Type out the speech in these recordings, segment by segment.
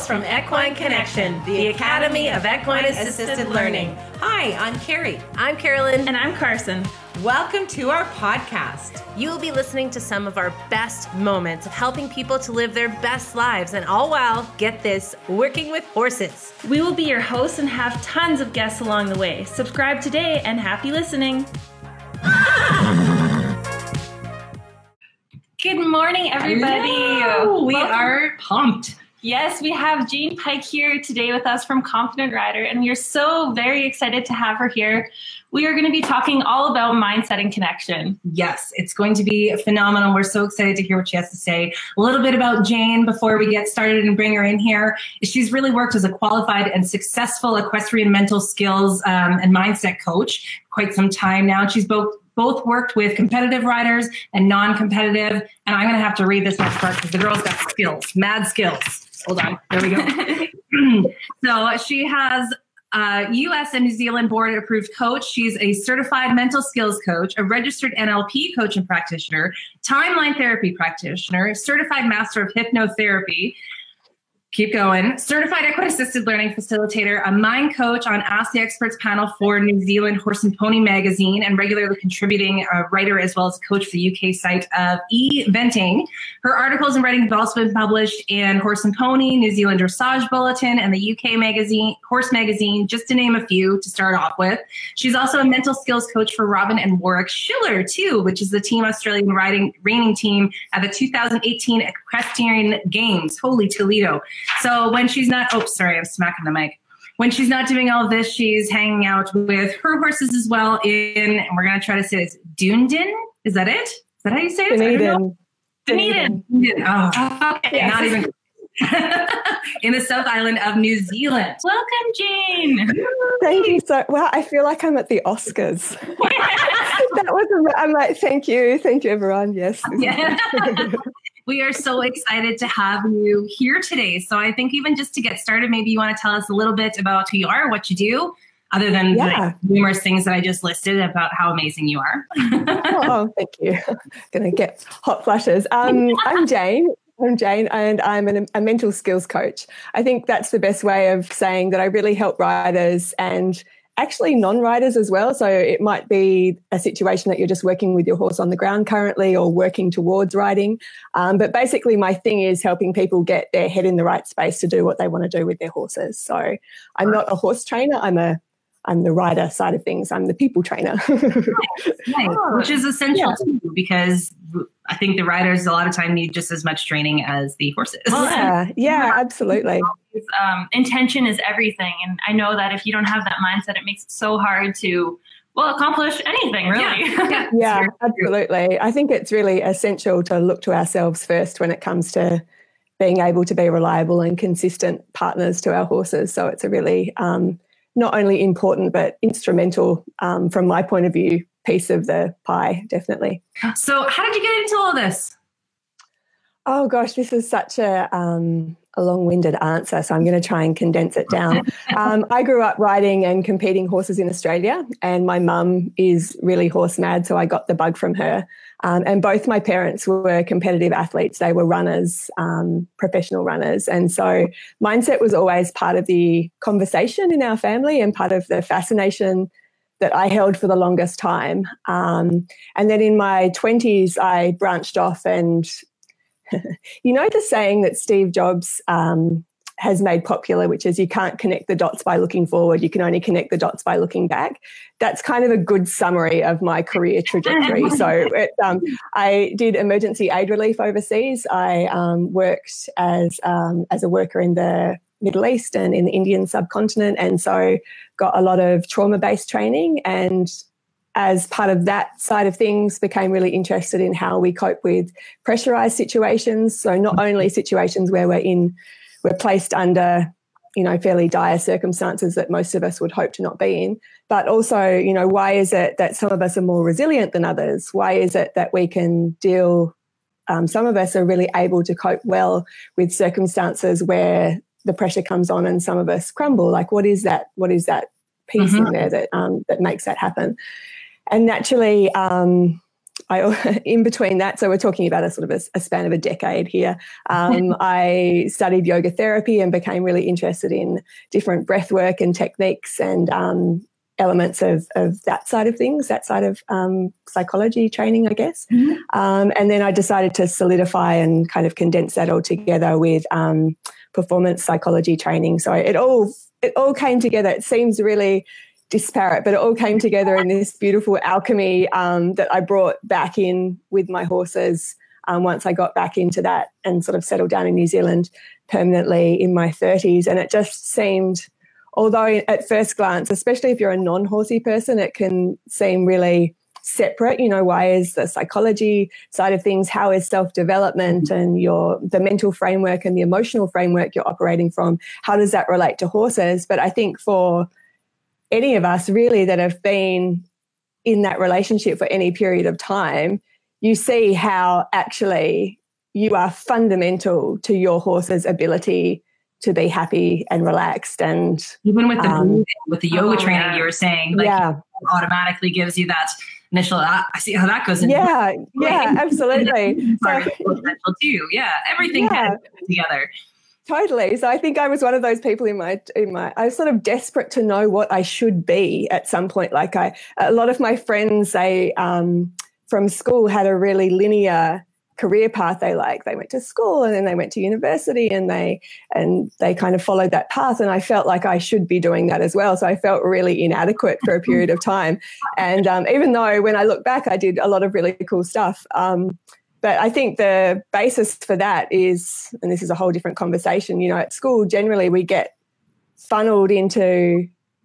from Equine Connection, the Academy of Equine Assisted Learning. Hi, I'm Carrie. I'm Carolyn. And I'm Carson. Welcome to our podcast. You will be listening to some of our best moments of helping people to live their best lives, and all while, get this, working with horses. We will be your hosts and have tons of guests along the way. Subscribe today and happy listening. Good morning, everybody. We are pumped. Yes, we have Jane Pike here today with us from Confident Rider, and we are so very excited to have her here. We are going to be talking all about mindset and connection. Yes, it's going to be phenomenal. We're so excited to hear what she has to say. A little bit about Jane before we get started and bring her in here. She's really worked as a qualified and successful equestrian mental skills and mindset coach quite some time now. She's both worked with competitive riders and non-competitive. And I'm going to have to read this next part because the girl's got skills, mad skills. Hold on. There we go. So she has U.S. and New Zealand board approved coach. She's a certified mental skills coach, a registered NLP coach and practitioner, timeline therapy practitioner, certified master of hypnotherapy. Keep going. Certified equine assisted learning facilitator, a mind coach on Ask the Experts panel for New Zealand Horse and Pony magazine, and regularly contributing writer as well as coach for the UK site of eVenting. Her articles and writing have also been published in Horse and Pony, New Zealand Dressage Bulletin, and the UK magazine, Horse Magazine, just to name a few to start off with. She's also a mental skills coach for Robin and Warwick Schiller too, which is the Team Australian reining team at the 2018 Equestrian Games. Holy Toledo. So when she's not, I'm smacking the mic. When she's not doing all of this, she's hanging out with her horses as well and we're going to try to say this, Dunedin? Is that it? Is that how you say it? Dunedin. Oh, okay. Yes. Not even in the South Island of New Zealand. Welcome, Jane. Thank you so well. I feel like I'm at the Oscars. I'm like, thank you, everyone. Yes. Yeah. We are so excited to have you here today. So I think even just to get started, maybe you want to tell us a little bit about who you are, what you do, other than the numerous things that I just listed about how amazing you are. Oh, thank you. Going to get hot flushes. I'm Jane. And I'm a mental skills coach. I think that's the best way of saying that I really help riders and actually non-riders as well. So it might be a situation that you're just working with your horse on the ground currently or working towards riding. But basically my thing is helping people get their head in the right space to do what they want to do with their horses. So I'm not a horse trainer. I'm the rider side of things. I'm the people trainer. Nice. Which is essential too, because I think the riders a lot of time need just as much training as the horses. Yeah, absolutely. Intention is everything. And I know that if you don't have that mindset, it makes it so hard to, accomplish anything, really. Yeah, absolutely. I think it's really essential to look to ourselves first when it comes to being able to be reliable and consistent partners to our horses. So it's a really not only important, but instrumental, from my point of view, piece of the pie, definitely. So how did you get into all this? Oh, gosh, this is such a long-winded answer, so I'm going to try and condense it down. I grew up riding and competing horses in Australia, and my mum is really horse mad, so I got the bug from her. And both my parents were competitive athletes. They were runners, professional runners. And so mindset was always part of the conversation in our family and part of the fascination that I held for the longest time. And then in my 20s, I branched off and, you know, the saying that Steve Jobs has made popular, which is you can't connect the dots by looking forward, you can only connect the dots by looking back. That's kind of a good summary of my career trajectory. So I did emergency aid relief overseas. I worked as a worker in the Middle East and in the Indian subcontinent, and so got a lot of trauma-based training, and as part of that side of things became really interested in how we cope with pressurized situations. So not only situations where we're placed under, you know, fairly dire circumstances that most of us would hope to not be in, but also, you know, why is it that some of us are more resilient than others? Why is it that we can deal, some of us are really able to cope well with circumstances where the pressure comes on and some of us crumble? Like, what is that piece in there that makes that happen? And naturally, in between that, so we're talking about a sort of a span of a decade here, I studied yoga therapy and became really interested in different breath work and techniques and elements of that side of things, that side of psychology training, I guess. And then I decided to solidify and kind of condense that all together with performance psychology training. So it all came together. It seems really disparate, but it all came together in this beautiful alchemy that I brought back in with my horses once I got back into that and sort of settled down in New Zealand permanently in my 30s. And it just seemed, although at first glance, especially if you're a non-horsey person, it can seem really separate. Why is the psychology side of things, how is self-development and the mental framework and the emotional framework you're operating from, how does that relate to horses? But I think for any of us really that have been in that relationship for any period of time, you see how actually you are fundamental to your horse's ability to be happy and relaxed. And even with the yoga training, you were saying, automatically gives you that initial, I see how that goes in. Yeah, absolutely. Potential too. Yeah, everything kind of comes together. Totally. So I think I was one of those people in my I was sort of desperate to know what I should be at some point. Like a lot of my friends, they from school had a really linear career path. They went to school and then they went to university and they kind of followed that path. And I felt like I should be doing that as well. So I felt really inadequate for a period of time. And even though when I look back, I did a lot of really cool stuff. But I think the basis for that is, and this is a whole different conversation, at school generally we get funneled into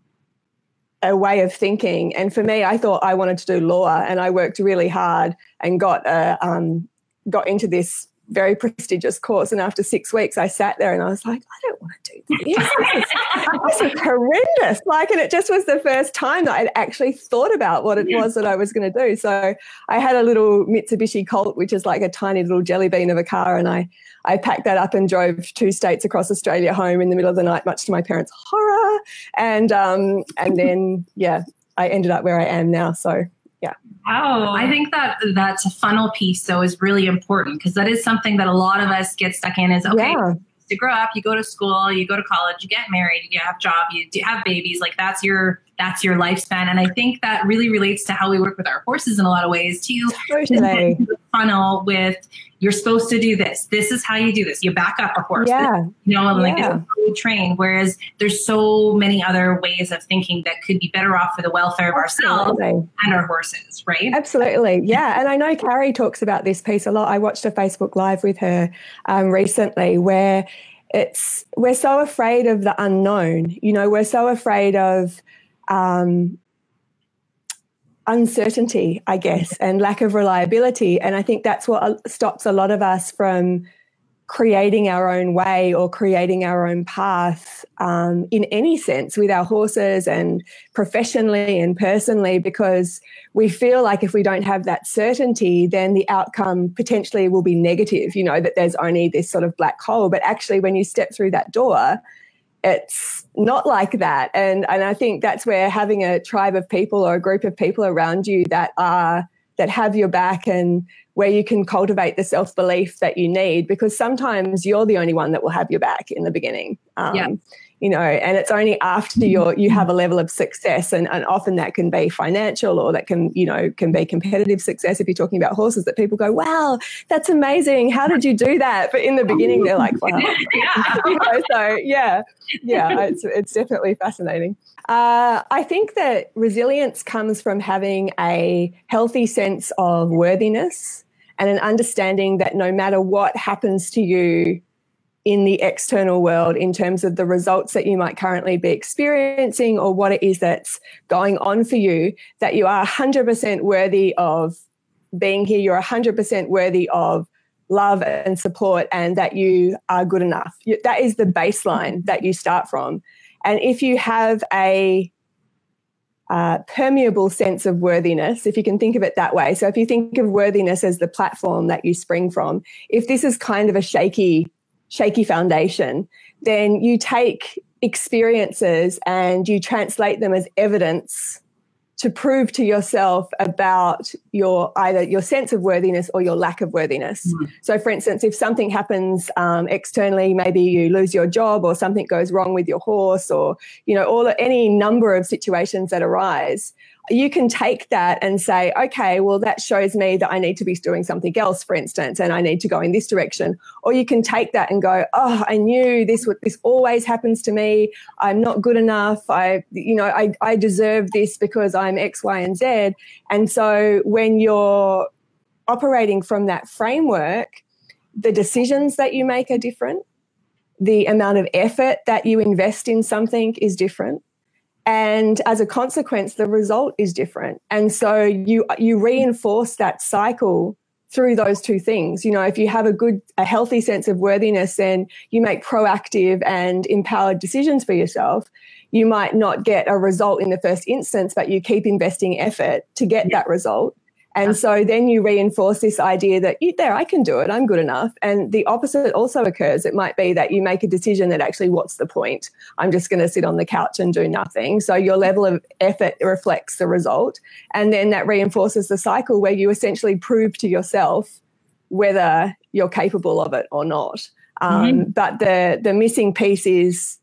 a way of thinking. And for me, I thought I wanted to do law and I worked really hard and got into this very prestigious course. And after 6 weeks, I sat there and I was like, I don't want to do this. This is horrendous. And it just was the first time that I'd actually thought about what it was that I was going to do. So I had a little Mitsubishi Colt, which is like a tiny little jelly bean of a car. And I packed that up and drove 2 states across Australia home in the middle of the night, much to my parents' horror. And then, I ended up where I am now. So, yeah. Wow. I think that funnel piece, though, is really important because that is something that a lot of us get stuck in is, to grow up, you go to school, you go to college, you get married, you have a job, you have babies, that's your lifespan. And I think that really relates to how we work with our horses in a lot of ways too. Totally. Funnel with, you're supposed to do this. This is how you do this. You back up a horse. This is how we train. Whereas there's so many other ways of thinking that could be better off for the welfare of ourselves and our horses, right? Absolutely. Yeah. And I know Carrie talks about this piece a lot. I watched a Facebook Live with her recently where we're so afraid of the unknown. We're so afraid of uncertainty, I guess, and lack of reliability. And I think that's what stops a lot of us from creating our own way or creating our own path in any sense with our horses and professionally and personally, because we feel like if we don't have that certainty, then the outcome potentially will be negative, that there's only this sort of black hole. But actually, when you step through that door, it's not like that. And I think that's where having a tribe of people or a group of people around you that have your back and where you can cultivate the self-belief that you need, because sometimes you're the only one that will have your back in the beginning. And it's only after you have a level of success, and often that can be financial or that can be competitive success if you're talking about horses, that people go, wow, that's amazing. How did you do that? But in the beginning, they're like, wow. It's definitely fascinating. I think that resilience comes from having a healthy sense of worthiness and an understanding that no matter what happens to you in the external world in terms of the results that you might currently be experiencing or what it is that's going on for you, that you are 100% worthy of being here, you're 100% worthy of love and support, and that you are good enough. That is the baseline that you start from. And if you have a permeable sense of worthiness, if you can think of it that way. So if you think of worthiness as the platform that you spring from, if this is kind of a shaky foundation, then you take experiences and you translate them as evidence to prove to yourself about either your sense of worthiness or your lack of worthiness. So, for instance, if something happens externally, maybe you lose your job or something goes wrong with your horse, or any number of situations that arise, you can take that and say, okay, well, that shows me that I need to be doing something else, for instance, and I need to go in this direction. Or you can take that and go, oh, I knew this always happens to me. I'm not good enough. I deserve this because I'm X, Y, and Z. And so when you're operating from that framework, the decisions that you make are different. The amount of effort that you invest in something is different. And as a consequence, the result is different. And so you reinforce that cycle through those two things. If you have a healthy sense of worthiness, then you make proactive and empowered decisions for yourself. You might not get a result in the first instance, but you keep investing effort to get that result. And so then you reinforce this idea that I can do it, I'm good enough. And the opposite also occurs. It might be that you make a decision that actually, what's the point? I'm just going to sit on the couch and do nothing. So your level of effort reflects the result. And then that reinforces the cycle where you essentially prove to yourself whether you're capable of it or not. But the missing piece is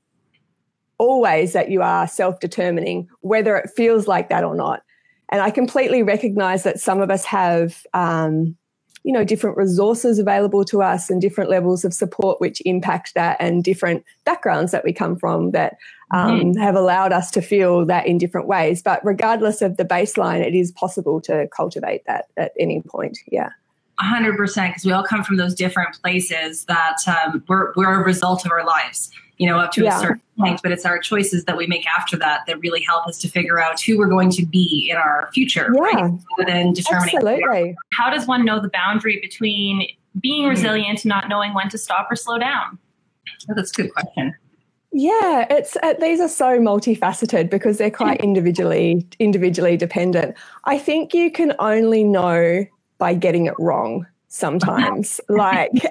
always that you are self-determining, whether it feels like that or not. And I completely recognize that some of us have, different resources available to us and different levels of support which impact that, and different backgrounds that we come from that have allowed us to feel that in different ways. But regardless of the baseline, it is possible to cultivate that at any point. Yeah. 100%, because we all come from those different places that we're a result of our lives, up to a certain point, but it's our choices that we make after that really help us to figure out who we're going to be in our future, right? Rather than determining. Absolutely. How does one know the boundary between being resilient and not knowing when to stop or slow down? Oh, that's a good question. Yeah, these are so multifaceted because they're quite individually dependent. I think you can only know by getting it wrong sometimes. You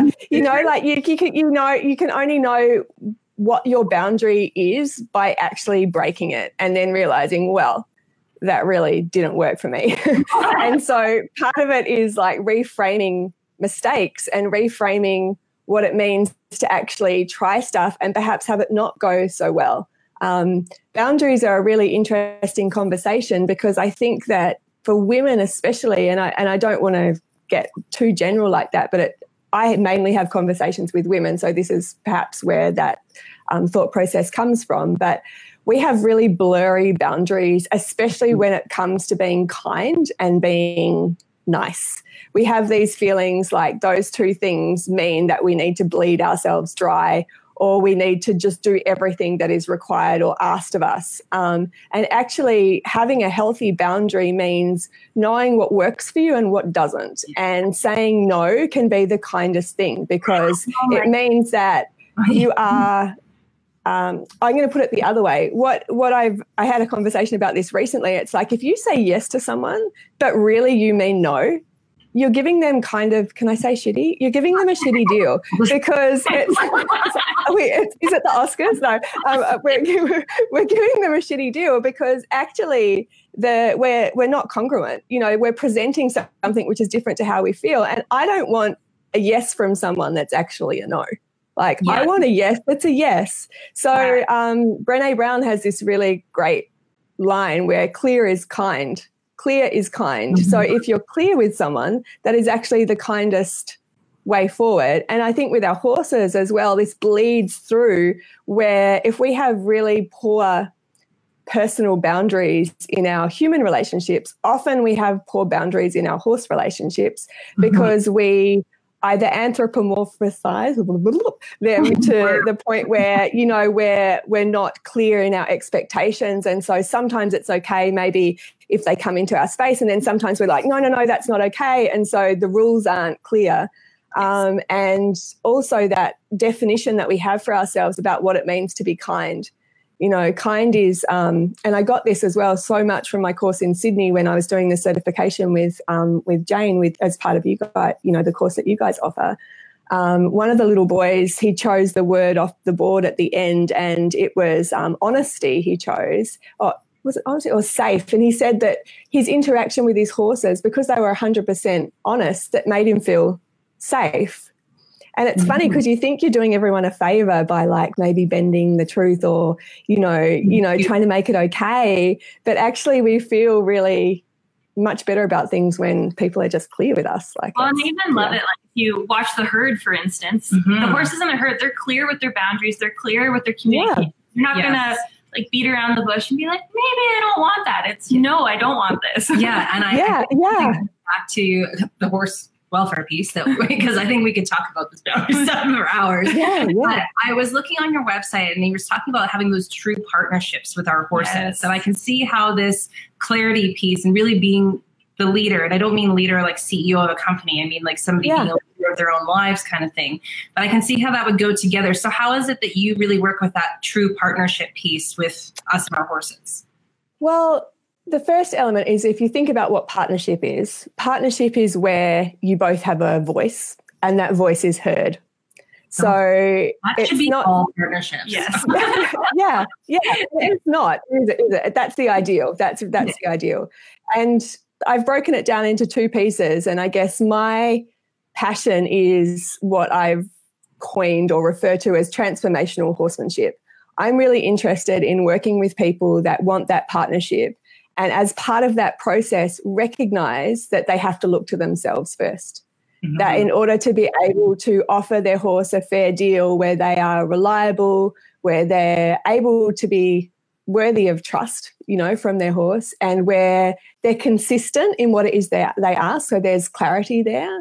can only know what your boundary is by actually breaking it and then realizing, well, that really didn't work for me. And so part of it is like reframing mistakes and reframing what it means to actually try stuff and perhaps have it not go so well. Boundaries are a really interesting conversation because I think that for women especially, and I don't want to get too general like that, but I mainly have conversations with women, so this is perhaps where that thought process comes from. But we have really blurry boundaries, especially when it comes to being kind and being nice. We have these feelings like those two things mean that we need to bleed ourselves dry, or we need to just do everything that is required or asked of us. And actually having a healthy boundary means knowing what works for you and what doesn't. And saying no can be the kindest thing because it means that you are, I'm going to put it the other way. I had a conversation about this recently. It's like if you say yes to someone, but really you mean no, you're giving them kind of, can I say shitty? You're giving them a shitty deal because is it the Oscars? No, we're giving them a shitty deal because actually we're not congruent. We're presenting something which is different to how we feel. And I don't want a yes from someone that's actually a no. I want a yes, that's a yes. So Brené Brown has this really great line where clear is kind. Clear is kind. So if you're clear with someone, that is actually the kindest way forward. And I think with our horses as well, this bleeds through where if we have really poor personal boundaries in our human relationships, often we have poor boundaries in our horse relationships because we either anthropomorphize them to the point where, we're not clear in our expectations. And so sometimes it's okay maybe if they come into our space, and then sometimes we're like, no, that's not okay. And so the rules aren't clear. And also that definition that we have for ourselves about what it means to be kind. Kind is, and I got this as well so much from my course in Sydney when I was doing the certification with Jane, as part of you guys, the course that you guys offer. One of the little boys, he chose the word off the board at the end, and it was honesty. He chose. was it honest or safe? And he said that his interaction with his horses, because they were 100% honest, that made him feel safe. And it's funny because you think you're doing everyone a favor by like maybe bending the truth or, trying to make it okay. But actually we feel really much better about things when people are just clear with us. Like, well, and I even love it. Like if you watch the herd, for instance, the horses in the herd, they're clear with their boundaries. They're clear with their communication. You're not going to like beat around the bush and be like, maybe I don't want that. It's no, I don't want this. Yeah. And I back to the horse welfare piece because I think we could talk about this stuff for hours. But I was looking on your website and you were talking about having those true partnerships with our horses. Yes. And I can see how this clarity piece and really being the leader, and I don't mean leader like CEO of a company. I mean like somebody being a leader of their own lives kind of thing. But I can see how that would go together. So how is it that you really work with that true partnership piece with us and our horses? Well, the first element is if you think about what partnership is where you both have a voice and that voice is heard. So that should be not all partnerships. Yes. yeah. It's not, is it? That's the ideal. That's the ideal. And I've broken it down into two pieces. And I guess my passion is what I've coined or referred to as transformational horsemanship. I'm really interested in working with people that want that partnership. And as part of that process, recognize that they have to look to themselves first. Mm-hmm. That in order to be able to offer their horse a fair deal where they are reliable, where they're able to be worthy of trust, from their horse, and where they're consistent in what it is they are, so there's clarity there,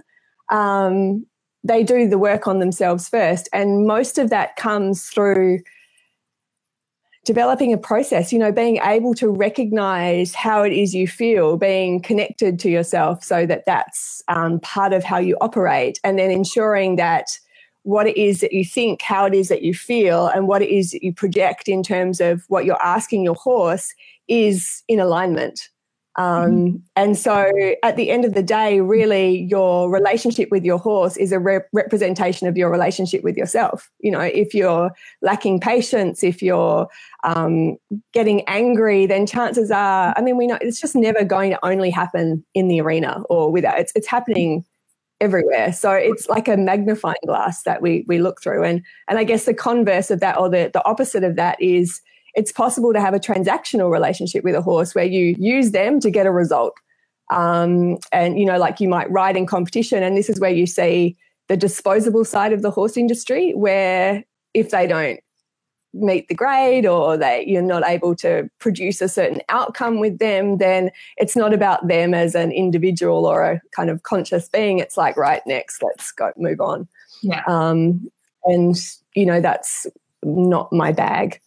they do the work on themselves first. And most of that comes through developing a process, being able to recognize how it is you feel, being connected to yourself so that that's part of how you operate, and then ensuring that what it is that you think, how it is that you feel, and what it is that you project in terms of what you're asking your horse is in alignment. And so at the end of the day, really your relationship with your horse is a representation of your relationship with yourself. If you're lacking patience, if you're getting angry, then chances are, we know it's just never going to only happen in the arena or without. It's happening everywhere. So it's like a magnifying glass that we look through. And I guess the converse of that, or the opposite of that, is it's possible to have a transactional relationship with a horse where you use them to get a result. And, like you might ride in competition, and this is where you see the disposable side of the horse industry, where if they don't meet the grade or you're not able to produce a certain outcome with them, then it's not about them as an individual or a kind of conscious being. It's like, right, next, let's go, move on. Yeah. And, that's not my bag.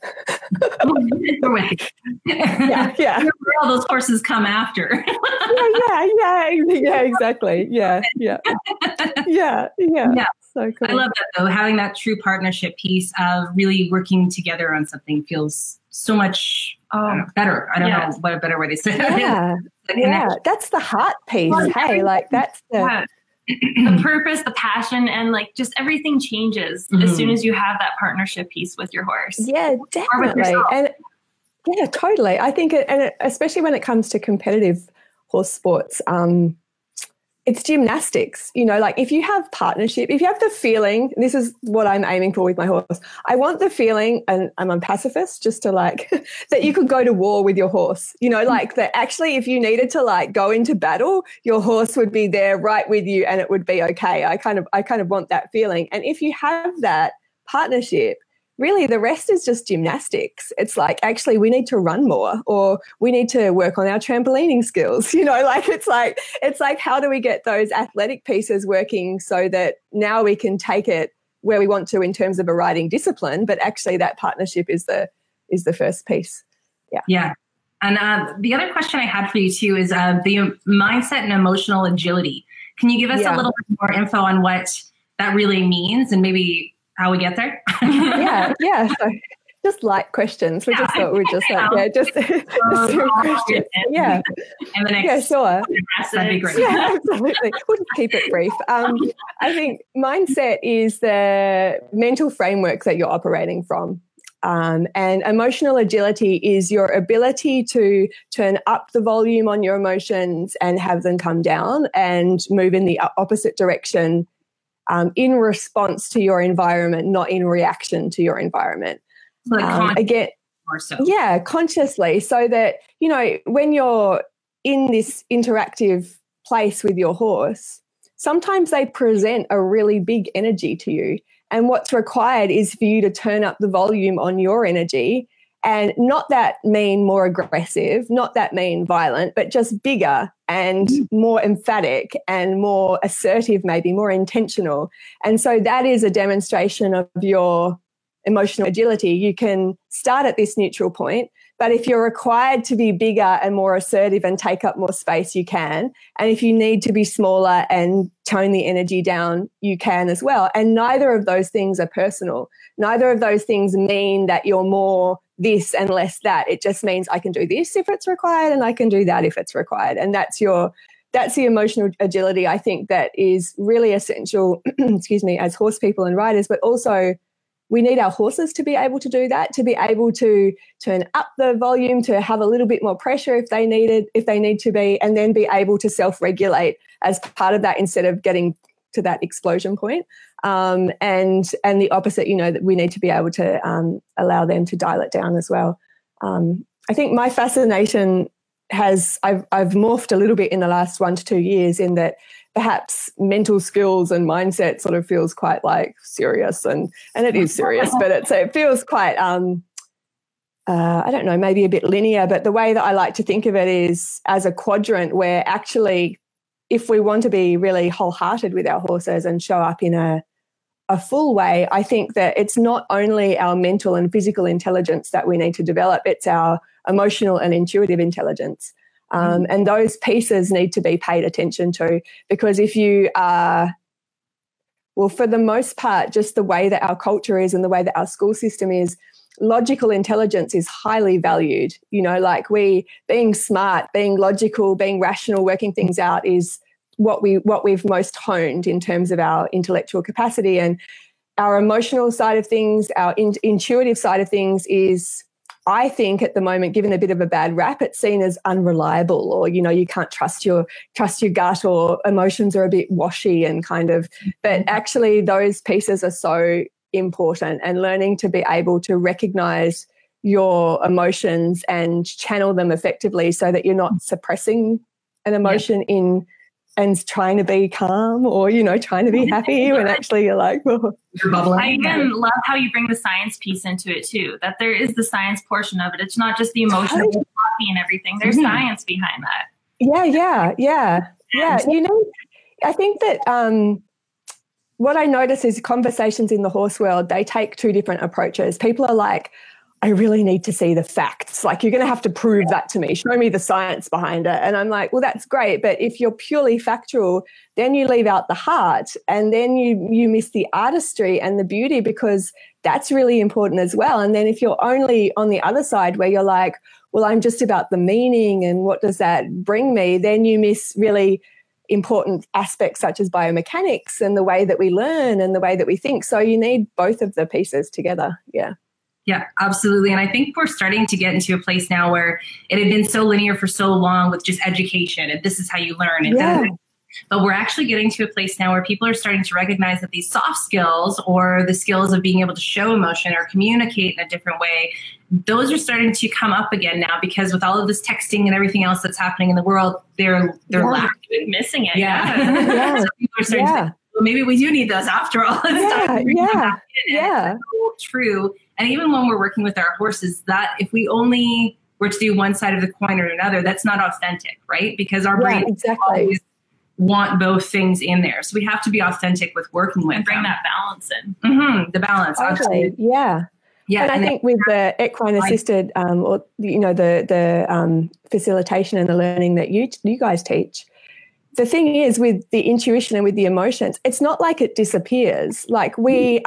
Yeah. Where all those horses come after. yeah, exactly. Yeah. So cool. I love that though. Having that true partnership piece of really working together on something feels so much better. I don't know what a better way to say it. Yeah. That's the heart piece. Hey, like that's the purpose, the passion, and like just everything changes as soon as you have that partnership piece with your horse. Yeah, definitely. And yeah, totally. I think, and especially when it comes to competitive horse sports, it's gymnastics. Like if you have partnership, if you have the feeling, this is what I'm aiming for with my horse. I want the feeling, and I'm a pacifist, just to like that you could go to war with your horse. Like that actually, if you needed to like go into battle, your horse would be there right with you, and it would be okay. I kind of want that feeling. And if you have that partnership, really the rest is just gymnastics. It's like, actually, we need to run more, or we need to work on our trampolining skills. It's like, how do we get those athletic pieces working so that now we can take it where we want to in terms of a riding discipline, but actually that partnership is the first piece. Yeah. And the other question I had for you too is the mindset and emotional agility. Can you give us a little bit more info on what that really means and maybe how we get there? Yeah. So just light questions. We just thought we'd just like, just questions. Yeah. And the next, sure. That'd be great. Yeah, absolutely. We'll just keep it brief. I think mindset is the mental framework that you're operating from. And emotional agility is your ability to turn up the volume on your emotions and have them come down and move in the opposite direction in response to your environment, not in reaction to your environment. Again, yeah, consciously, so that, you know, when you're in this interactive place with your horse, sometimes they present a really big energy to you. And what's required is for you to turn up the volume on your energy, and not that mean more aggressive, not that mean violent, but just bigger and more emphatic and more assertive, maybe more intentional. And so that is a demonstration of your emotional agility. You can start at this neutral point, but if you're required to be bigger and more assertive and take up more space, you can. And if you need to be smaller and tone the energy down, you can as well. And neither of those things are personal. Neither of those things mean that you're more this and less that. It just means I can do this if it's required and I can do that if it's required. And that's the emotional agility, I think, that is really essential, as horse people and riders, but also we need our horses to be able to do that, to be able to turn up the volume, to have a little bit more pressure if they need to be, and then be able to self-regulate as part of that instead of getting to that explosion point. And the opposite, you know, that we need to be able to allow them to dial it down as well. I think my fascination I've morphed a little bit in the last 1 to 2 years, in that perhaps mental skills and mindset sort of feels quite like serious, and it is serious, but it feels quite, I don't know, maybe a bit linear. But the way that I like to think of it is as a quadrant where actually, if we want to be really wholehearted with our horses and show up in a full way, I think that it's not only our mental and physical intelligence that we need to develop, it's our emotional and intuitive intelligence. And those pieces need to be paid attention to, because if you are, well, for the most part, just the way that our culture is and the way that our school system is, logical intelligence is highly valued. You know, like being smart, being logical, being rational, working things out is what we've most honed in terms of our intellectual capacity. And our emotional side of things, our intuitive side of things is, I think at the moment, given a bit of a bad rap, it's seen as unreliable, or, you know, you can't trust your gut, or emotions are a bit washy and kind of, but actually those pieces are so important, and learning to be able to recognize your emotions and channel them effectively so that you're not suppressing an emotion and trying to be calm, or, you know, trying to be happy when actually you're like, oh. I even love how you bring the science piece into it too, that there is the science portion of it. It's not just the emotional coffee and everything. There's science behind that. Yeah. You know, I think that what I notice is conversations in the horse world, they take two different approaches. People are like, I really need to see the facts. Like, you're going to have to prove that to me. Show me the science behind it. And I'm like, well, that's great. But if you're purely factual, then you leave out the heart, and then you miss the artistry and the beauty, because that's really important as well. And then if you're only on the other side where you're like, well, I'm just about the meaning and what does that bring me, then you miss really important aspects such as biomechanics and the way that we learn and the way that we think. So you need both of the pieces together. Yeah. Yeah, absolutely. And I think we're starting to get into a place now where it had been so linear for so long with just education, and this is how you learn. And but we're actually getting to a place now where people are starting to recognize that these soft skills, or the skills of being able to show emotion or communicate in a different way, those are starting to come up again now, because with all of this texting and everything else that's happening in the world, they're lacking, missing it. So people are starting to say, well, maybe we do need those after all. True. And even when we're working with our horses, that if we only were to do one side of the coin or another, that's not authentic, right? Because our brains always want both things in there. So we have to be authentic with working with bring that balance in. The balance. Totally. Yeah. And I think with the equine assisted, or, you know, the facilitation and the learning that you guys teach, the thing is, with the intuition and with the emotions, it's not like it disappears. Like, we're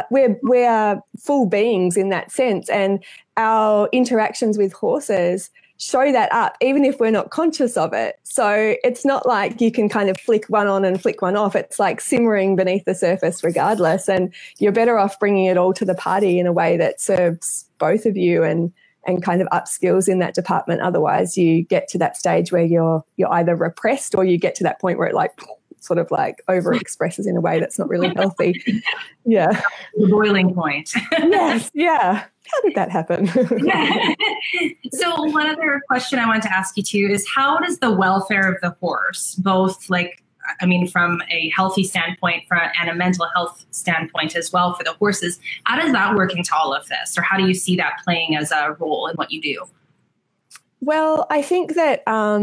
full beings in that sense, and our interactions with horses show that up, even if we're not conscious of it. So it's not like you can kind of flick one on and flick one off. It's like simmering beneath the surface regardless. And you're better off bringing it all to the party in a way that serves both of you and kind of up skills in that department. Otherwise, you get to that stage where you're either repressed or you get to that point where it like sort of like overexpresses in a way that's not really healthy. Yeah. The boiling point. Yes. Yeah. How did that happen? So one other question I wanted to ask you too is, how does the welfare of the horse, both like, I mean, from a healthy standpoint and a mental health standpoint as well for the horses, how does that work into all of this? Or how do you see that playing as a role in what you do? Well, I think that,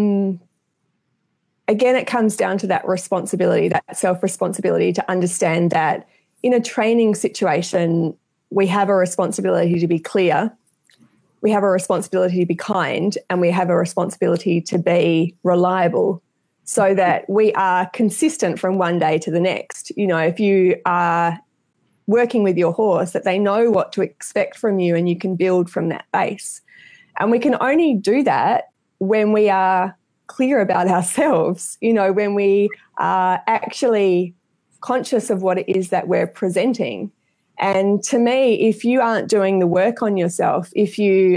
again, it comes down to that responsibility, that self-responsibility to understand that in a training situation, we have a responsibility to be clear, we have a responsibility to be kind, and we have a responsibility to be reliable so that we are consistent from one day to the next. You know, if you are working with your horse, that they know what to expect from you and you can build from that base. And we can only do that when we are clear about ourselves, you know, when we are actually conscious of what it is that we're presenting. And to me, if you aren't doing the work on yourself, if you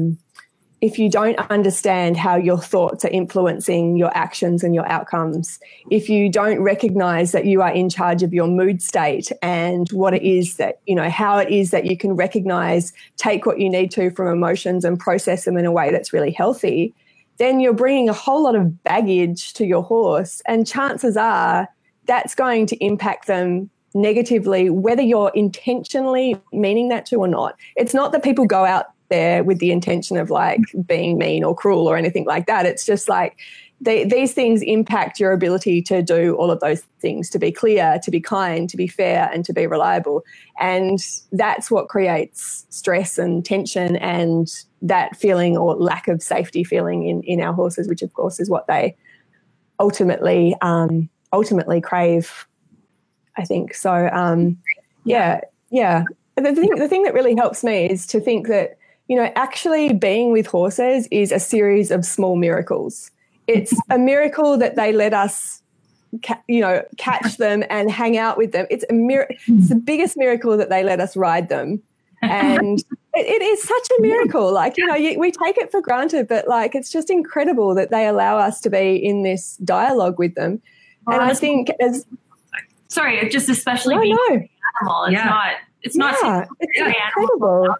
don't understand how your thoughts are influencing your actions and your outcomes, if you don't recognize that you are in charge of your mood state and what it is that, you know, how it is that you can recognize, take what you need to from emotions and process them in a way that's really healthy, then you're bringing a whole lot of baggage to your horse. And chances are that's going to impact them negatively, whether you're intentionally meaning that to or not. It's not that people go out there with the intention of like being mean or cruel or anything like that. It's just like these things impact your ability to do all of those things, to be clear, to be kind, to be fair, and to be reliable. And that's what creates stress and tension and that feeling or lack of safety feeling in our horses, which of course is what they ultimately crave, I think. So yeah. The thing that really helps me is to think that, you know, actually being with horses is a series of small miracles. It's a miracle that they let us, catch them and hang out with them. It's it's the biggest miracle that they let us ride them. And it is such a miracle. Like, you know, we take it for granted, but like, it's just incredible that they allow us to be in this dialogue with them. And I think just especially being an animal, it's not incredible.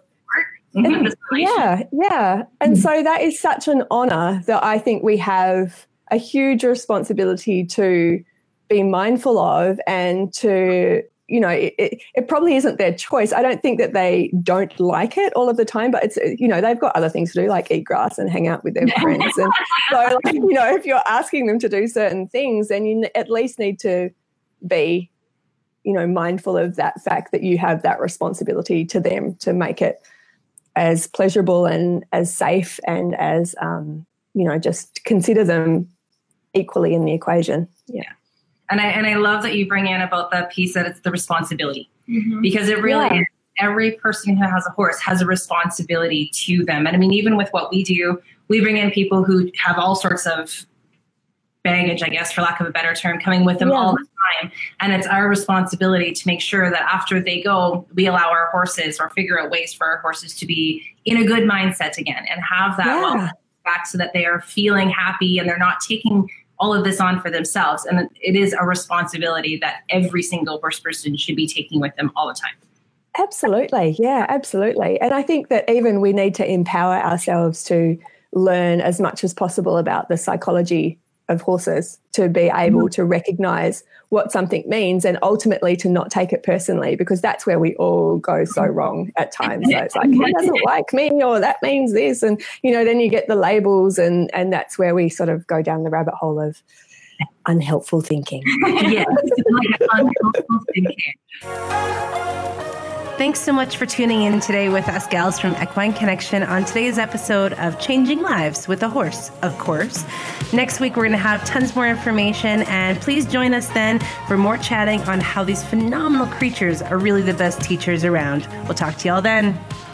Yeah. And so that is such an honor that I think we have a huge responsibility to be mindful of and to, you know, it probably isn't their choice. I don't think that they don't like it all of the time, but it's, you know, they've got other things to do, like eat grass and hang out with their friends. And so, like, you know, if you're asking them to do certain things, then you at least need to be, you know, mindful of that fact that you have that responsibility to them to make it as pleasurable and as safe and as, you know, just consider them equally in the equation. Yeah. And I love that you bring in about the piece that it's the responsibility, because it really is. Every person who has a horse has a responsibility to them. And I mean, even with what we do, we bring in people who have all sorts of baggage, I guess, for lack of a better term, coming with them all the time. And it's our responsibility to make sure that after they go, we allow our horses or figure out ways for our horses to be in a good mindset again and have that back so that they are feeling happy and they're not taking all of this on for themselves. And it is a responsibility that every single horse person should be taking with them all the time. Absolutely. Yeah, absolutely. And I think that even we need to empower ourselves to learn as much as possible about the psychology of horses, to be able to recognize what something means and ultimately to not take it personally, because that's where we all go so wrong at times. So it's like, he doesn't like me, or that means this. And, you know, then you get the labels and that's where we sort of go down the rabbit hole of unhelpful thinking. Yes, like unhelpful thinking. Thanks so much for tuning in today with us gals from Equine Connection on today's episode of Changing Lives with a Horse, of course. Next week, we're going to have tons more information, and please join us then for more chatting on how these phenomenal creatures are really the best teachers around. We'll talk to y'all then.